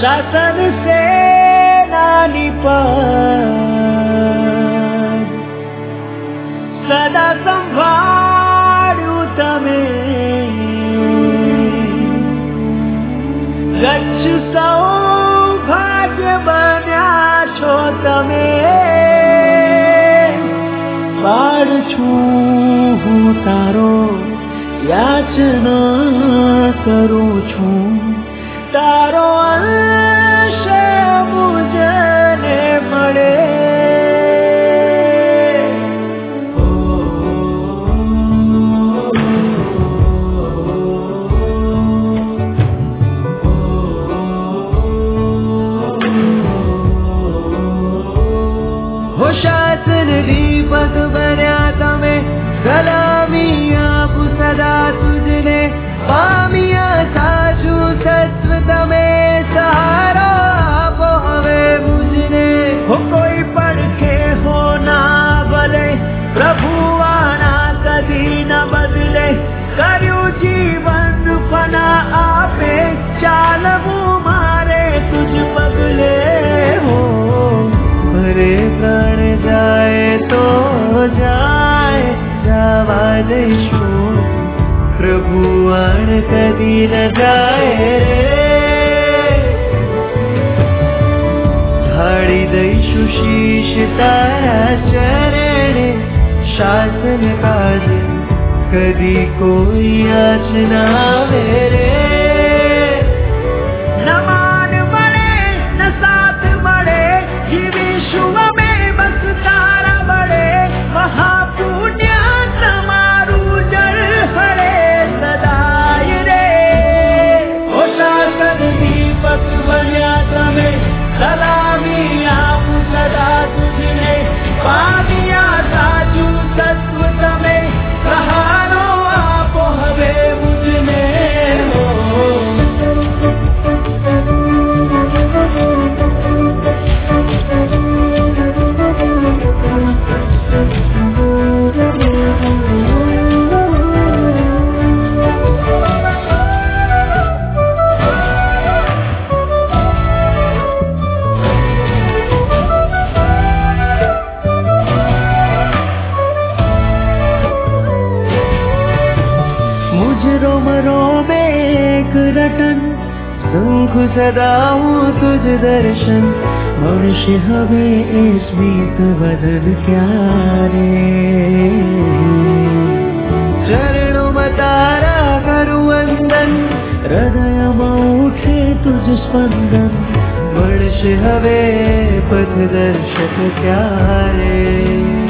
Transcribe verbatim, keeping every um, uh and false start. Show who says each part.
Speaker 1: શાસન સેનાની પદ સદા સંભાળ્યું તમે ગચ્છ સૌભાગ્ય બન્યા છો તમે બાળ છું હું તારો યાચના કરું છું તારો અંશ મુજને મળે હો શાસન દીપક બન્યા તમે સલામી આપું સદા તુજને પામ્યા સાચું સત્વ તમે સહારો આપો હવે મુજને હો કોઈ પડખે હો ના ભલે પ્રભુ આના કદી ન બદલે કર્યું જીવન ફના આપે ચાલવું મારે તુજ પગલે હો ભરે પ્રાણ જાય તો જાય જવા દઈશું પ્રભુ આણ કદી ન જાય ઢાળી દઈશું શીશ તારા ચરણે શાસન કાજ કદી કોઈ યાચના આવે રે ન માન મળે ન સાથ મળે જીવીશું અમે બસ તારા બળે મહાપુણ્ય તમારું જળ હરે સદાય રે ઓ શાસન દીપક બન્યા તમે સલામી આપું સદા તુજને પામ્યા સાચું સત્વ તમે સહારો આપો હવે મુજને હો रटन शंख सदा हूँ तुझ दर्शन मनुष्य हवे स्मित बदन प्यारे चरणों में तारा करूँ वंदन हृदय में उठे तुझ स्पंदन मनुष्य हवे पथ दर्शक प्यारे